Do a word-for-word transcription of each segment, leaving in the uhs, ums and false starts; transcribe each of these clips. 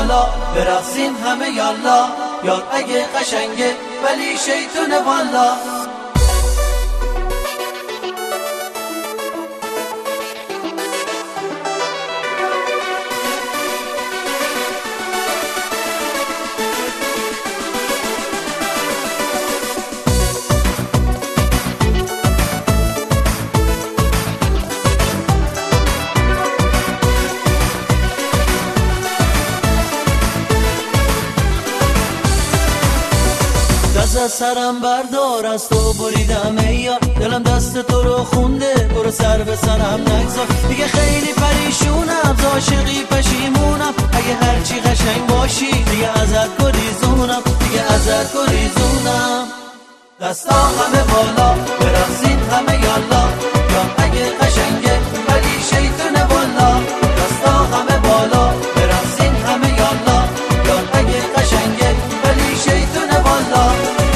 بالا برقصین همه یالا. یار اگه قشنگه ولی شیطونه والا. دست از سرم بردار، از تو بریدم ای یار. دلم دست تو رو خونده، برو سر به سرم نگذار. دیگه خیلی پریشونم، ز عاشقی پشیمونم. اگه هرچی قشنگ باشی دیگه ازت گریزونم، دیگه ازت گریزونم. دستا همه بالا برقصین همه یالا. یار اگه قشنگه ولی شیطونه والا. دستا همه بالا برقصین همه یالا. یار اگه قشنگه ولی شیطونه والا.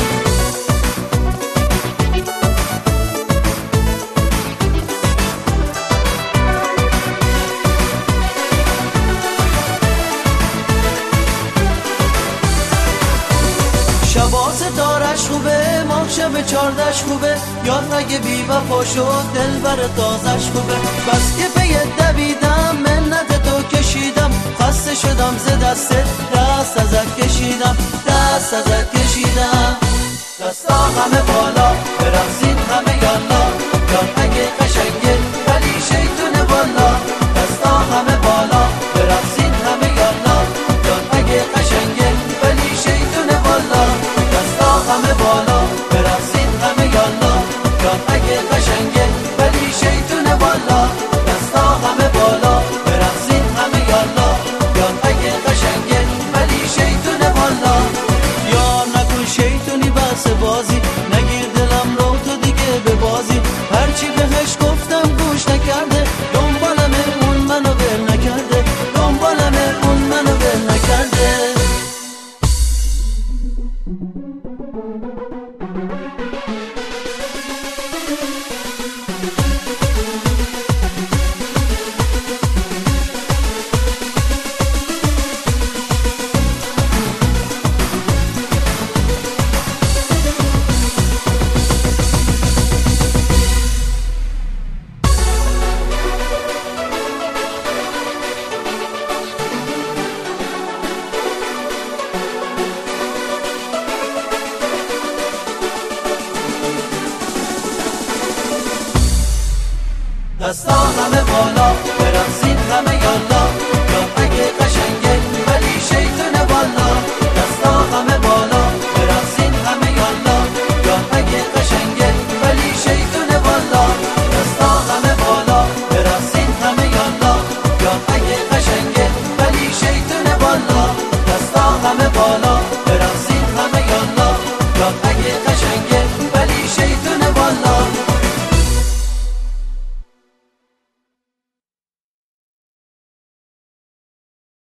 شبا ستارش خوبه، ماه شب چاردش خوبه. یار اگه بی وفا شد دل بر تازش خوبه. بس که پی دویدم منت تو کشیدم. خسته شدم ز دست دست ازت کشیدم، دست ازت کشیدم. دستا همه بالا برقصین همه یالا. یار اگه قشنگه ولی شیطونه والا. دستا همه بالا برقصین همه یالا. یار اگه قشنگه ولی شیطونه والا. دستا همه بالا برقصین همه یالا. یار اگه قشنگه ولی شیطونه والا. دستا همه بالا برقصین همه یالا. یار اگه قشنگه ولی شیطونه والا. یار نکن شیطونی بس بازی، نگیر دلم رو تو دیگه به بازی. هرچی بهش گفتم گوش نکرده، دنبالمه اون منو ول نکرده، دنبالمه اون منو ول نکرده. دستا همه بالا برقصین همه یالا.